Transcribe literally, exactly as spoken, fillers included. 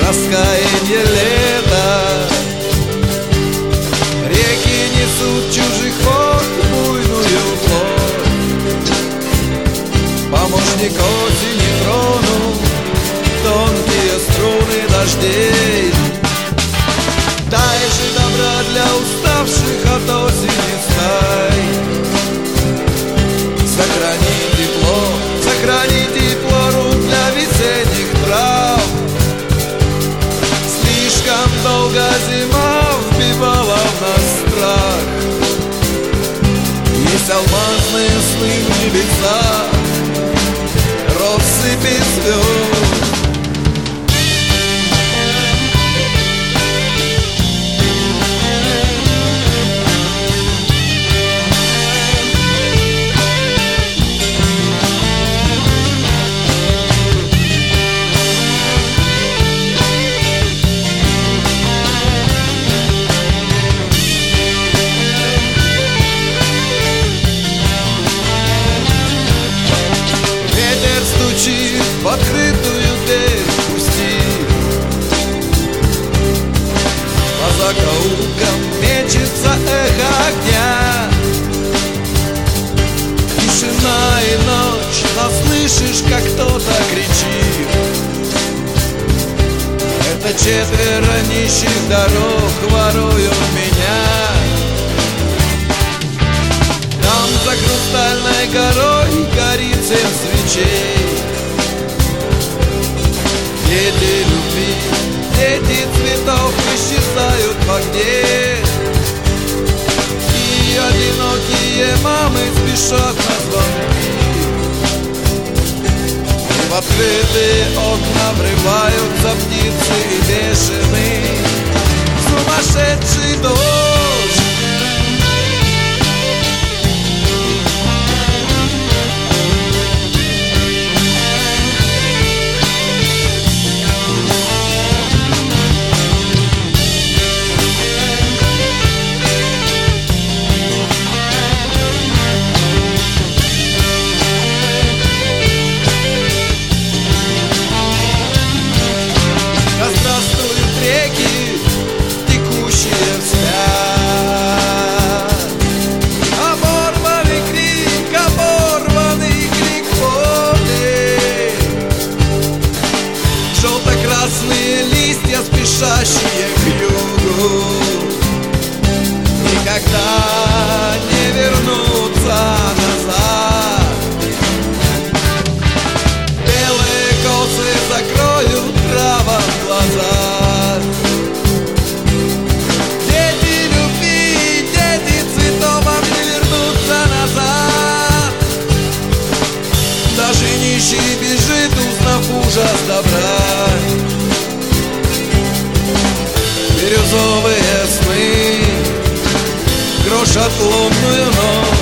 раскаяние лета. Реки несут чужих вод буйную плоть. Помощник осени тронул тонкие струны дождей. Дай же добра для уставших от осени стай. Сохрани тепло, сохрани тепло рук для весенних трав. Слишком долго зима вбивала в нас страх. Есть алмазные сны в небесах, россыпи звезд. В открытую дверь пусти. По закоулкам мечется эхо огня. Тишина и ночь, но слышишь, как кто-то кричит. Это четверо нищих дорог воруют меня. Там за хрустальной горой горит семь свечей. Дети любви, дети цветов исчезают в огне. И одинокие мамы спешат на звонки. И в открытые окна врываются птицы и бешеный сумасшедший дождь. Реки, текущие вспять. Оборванный крик, оборванный крик воды. Желто-красные листья, спешащие к югу, никогда не вернутся назад. Белые косы закроют травам глаза. Нищий бежит, узнав ужас добра. Бирюзовые сны крошат лунную ночь.